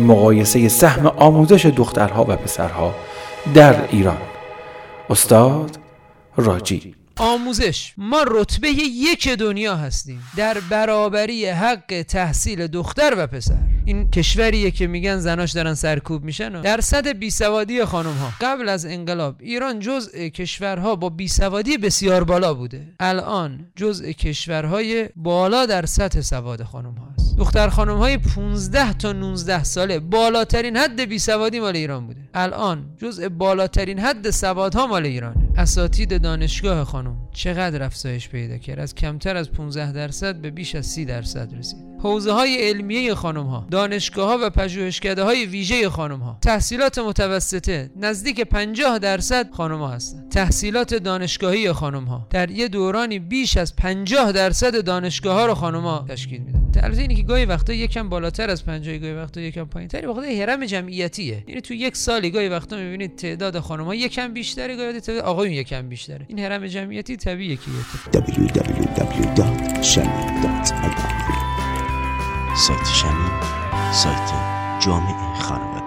مقایسه سهم آموزش دخترها و پسرها در ایران. استاد راجی. آموزش، ما رتبه 1 دنیا هستیم در برابری حق تحصیل دختر و پسر. این کشوریه که میگن زناش دارن سرکوب میشن. درصد بیسوادی خانم ها قبل از انقلاب ایران جزء کشورها با بیسوادی بسیار بالا بوده، الان جزء کشورهای بالا در سطح سواد خانم ها است. دختر خانم های 15 تا 19 ساله بالاترین حد بیسوادی مال ایران بوده، الان جزء بالاترین حد سوادها مال ایرانه. اساتید دانشگاه خانم چقدر افزایش پیدا کرد، از کمتر از 15% به بیش از 30% رسید. حوزه های علمیه خانم ها، دانشگاه ها و پژوهشکده های ویژه خانم ها، تحصیلات متوسطه نزدیک 50% خانم ها هستند. تحصیلات دانشگاهی خانم ها در یه دورانی بیش از 50% دانشگاه ها رو خانم ها تشکیل میدن. البته اینی که گاهی وقتا یکم بالاتر از 50، گاهی وقتا یکم پایین‌تر، واقعا هرم جمعیتیه. یعنی تو یک سالی گاهی وقتا می‌بینید تعداد خانم‌ها یکم بیشتره، گاهی وقتا تعداد آقایون یکم بیشتره. این هرم جمعیتی طبیعیه که www.shamim.ir سایت شمیم، سایت جامع خانواده.